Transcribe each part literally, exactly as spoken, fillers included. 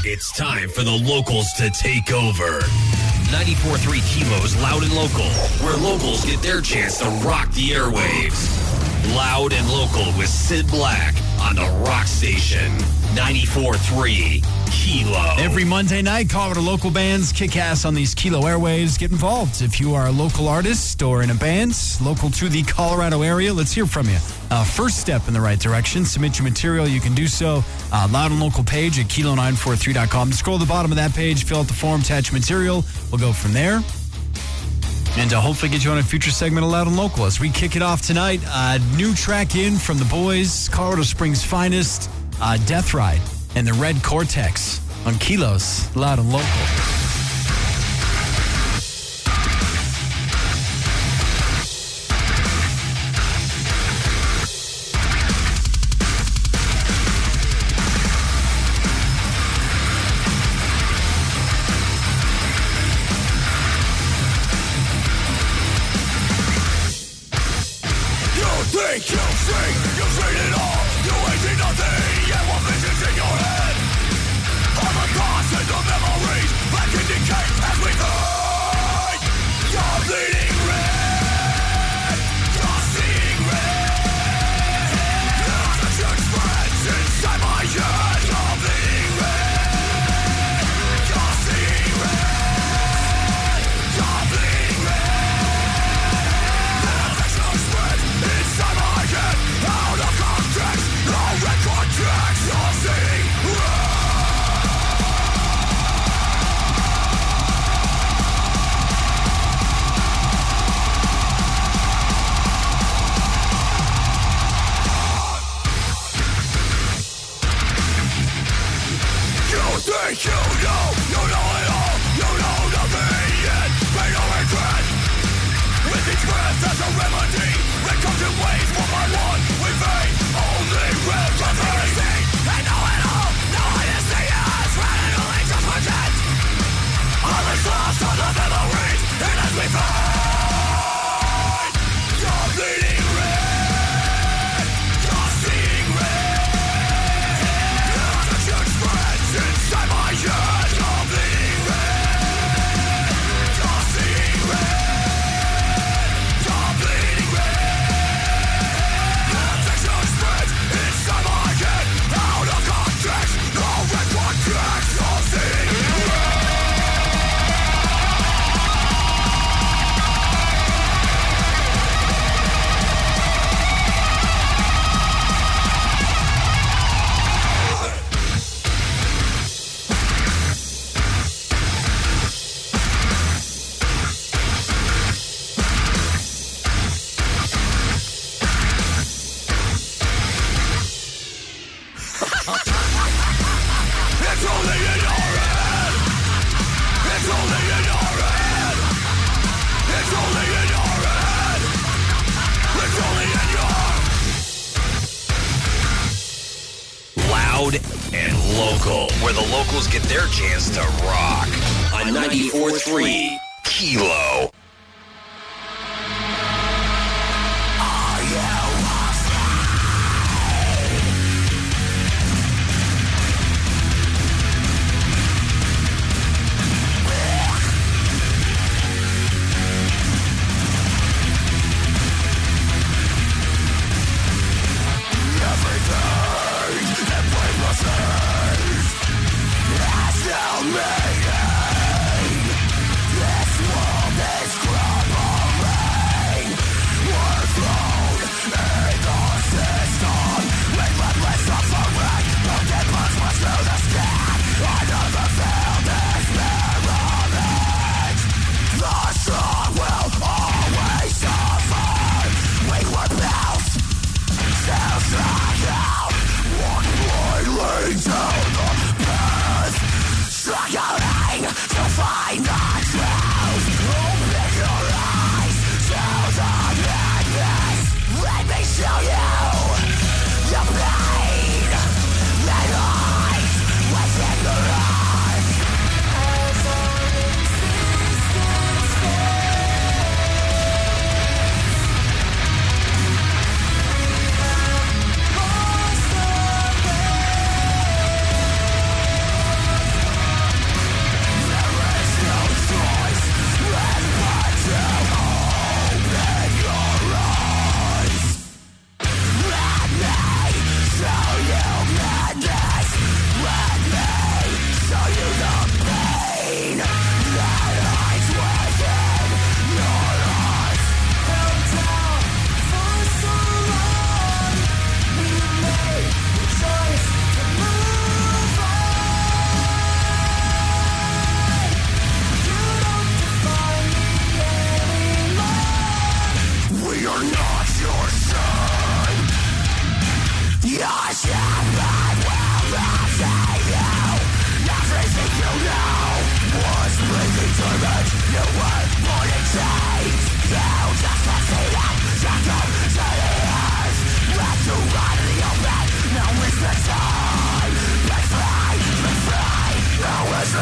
It's time for the locals to take over. ninety-four point three Kilo's Loud and Local, where locals get their chance to rock the airwaves. Loud and Local with Sid Black on the Rock Station. ninety-four point three Kilo. Every Monday night, Colorado local bands kick ass on these Kilo airwaves. Get involved. If you are a local artist or in a band local to the Colorado area, let's hear from you. Uh, first step in the right direction. Submit your material. You can do so. Uh, Loud and Local page at kilo nine four three dot com. Scroll to the bottom of that page. Fill out the form. Attach material. We'll go from there. And uh, hopefully get you on a future segment of Loud and Local. As we kick it off tonight, uh, new track in from the boys, Colorado Springs' finest, uh, Death Ride and the Red Cortex on Kilo's Loud and Local. Think you see, you've seen it all. You ain't seen nothing, and what visions in your head. All the thoughts and the memories back in decay as we fade. You're bleeding red, you're seeing red. There's a church friends inside my head. You're bleeding red, you're seeing red. You're bleeding red. There's a church friends inside my head, out of context, no record tracks, you're seeing red. You think you know, you know it all, you know nothing yet, pain or regret. With each breath there's a remedy, it comes in waves one by one, we fade, only remedy. I know it all, no honesty is randomly just pretend. All is lost on the memories, and as we fade, you're bleeding red, you're seeing red. There's a church friends inside my head, you're bleeding red, you're seeing red. You're bleeding red. There's a church friends inside my head, out of context, no record tracks, you're seeing red. It's only in your head. It's only in your head. It's only in your head. It's only in your Loud and Local, where the locals get their chance to rock on ninety-four point three Kilo. Tell me, this world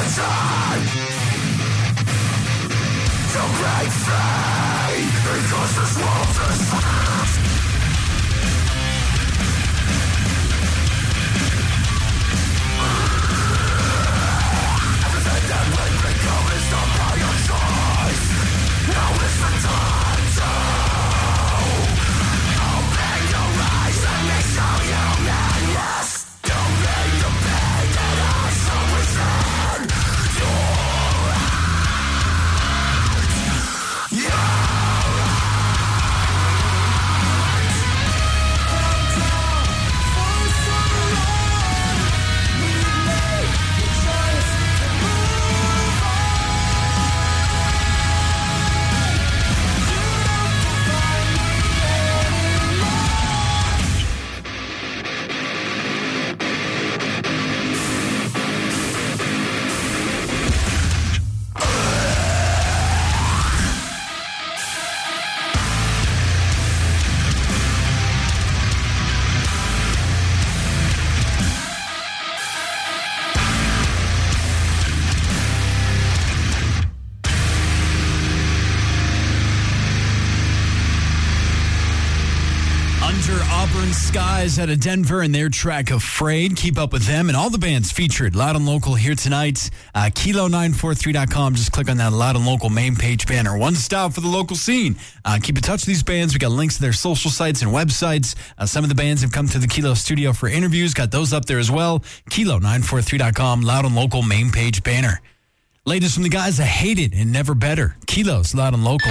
Skies out of Denver and their track Afraid. Keep up with them and all the bands featured Loud and Local here tonight. Uh, Kilo nine four three dot com. Just click on that Loud and Local main page banner. One stop for the local scene. Uh, keep in touch with these bands. We got links to their social sites and websites. Uh, some of the bands have come to the Kilo studio for interviews. Got those up there as well. Kilo nine four three dot com. Loud and Local main page banner. Latest from the guys that hate it and never better. Kilo's Loud and Local.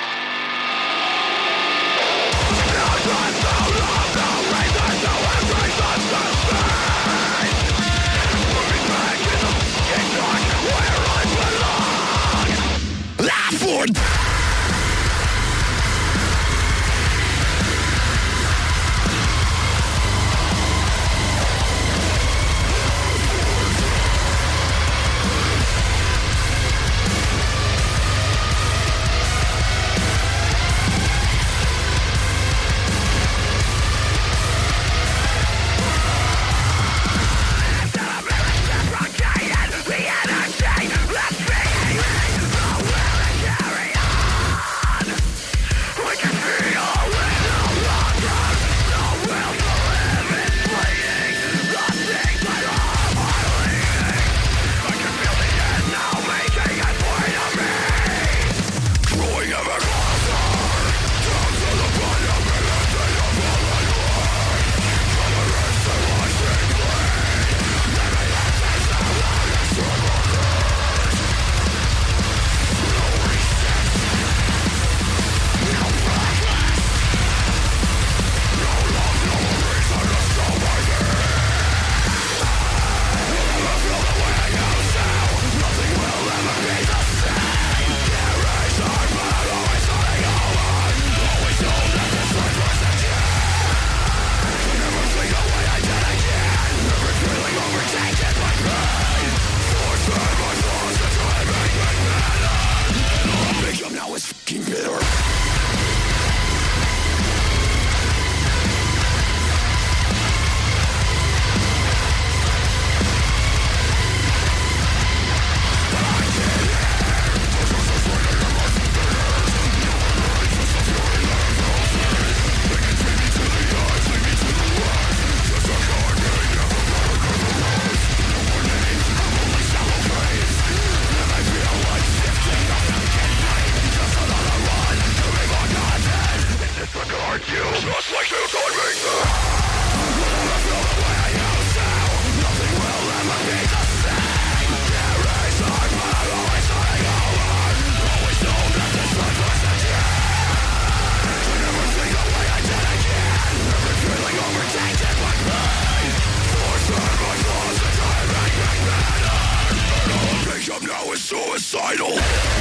Suicidal.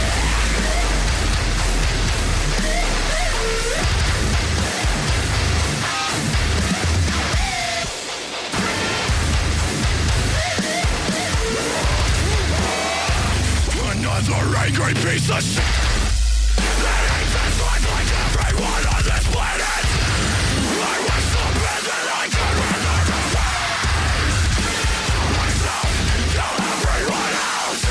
Another angry piece of shit that hates his life like everyone on this planet. I was so bad that I could rather defend myself, kill everyone else.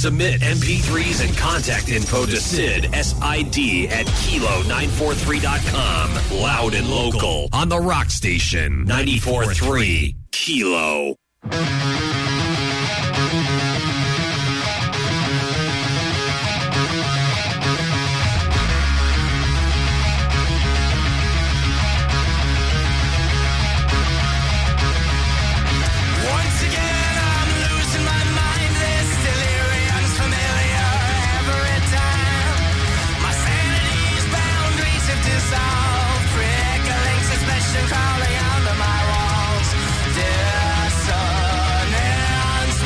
Submit M P threes and contact info to Sid, S I D, at kilo nine four three dot com. Loud and local on the Rock Station, ninety-four point three Kilo. Calling under my walls, dissonance.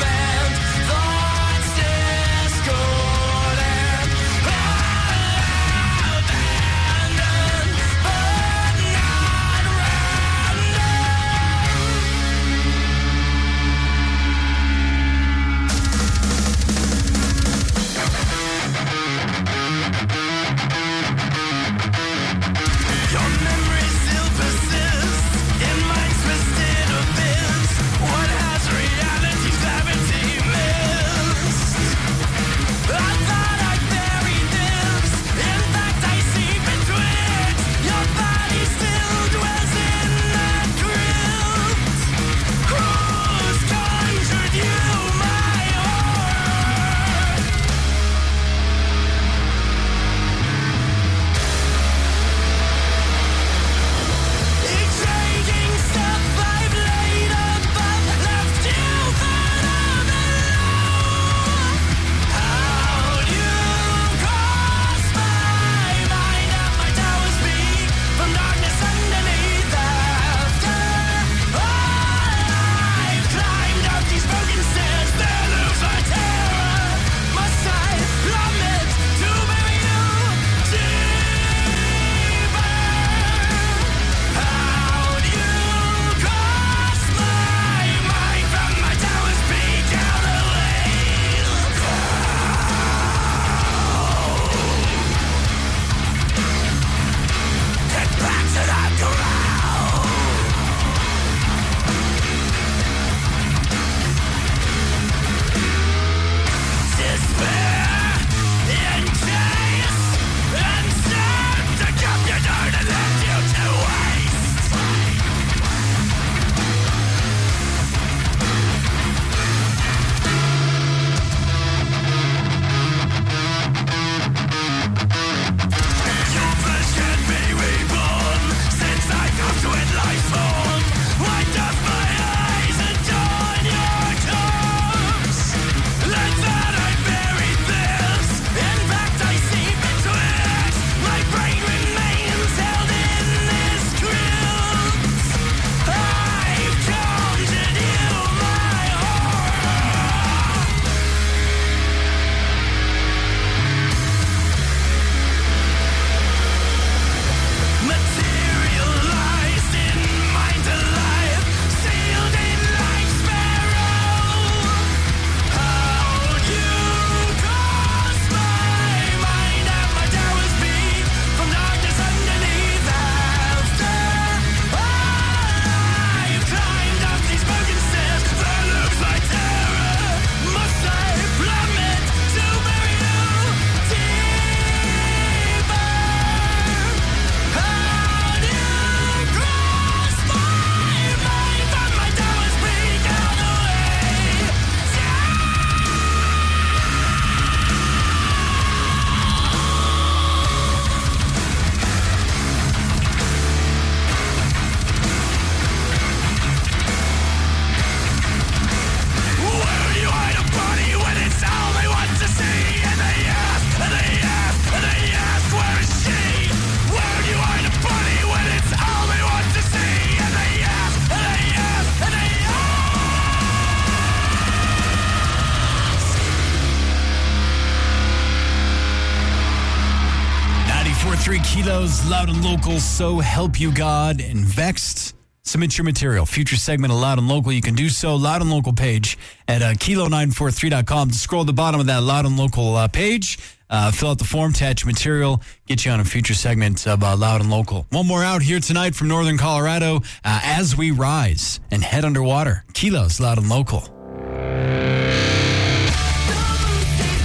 Three Kilos, Loud and Local, So Help You God, and Vexed. Submit your material. Future segment of Loud and Local. You can do so. Loud and Local page at uh, kilo nine four three dot com. Scroll to the bottom of that Loud and Local uh, page. Uh, fill out the form, attach material, get you on a future segment of uh, Loud and Local. One more out here tonight from Northern Colorado. Uh, as we rise and head underwater. Kilos, Loud and Local.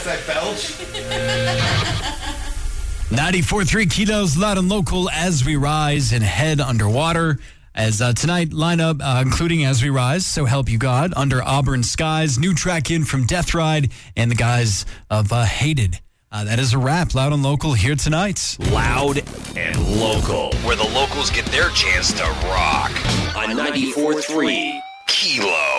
That's that belch. ninety-four point three Kilos, loud and local as we rise and head underwater. As uh, tonight lineup, uh, including As We Rise, So Help You God, Under Auburn Skies, new track in from Death Ride, and the guys of uh, Hated. Uh, that is a wrap. Loud and local here tonight. Loud and local, where the locals get their chance to rock on ninety-four point three Kilo.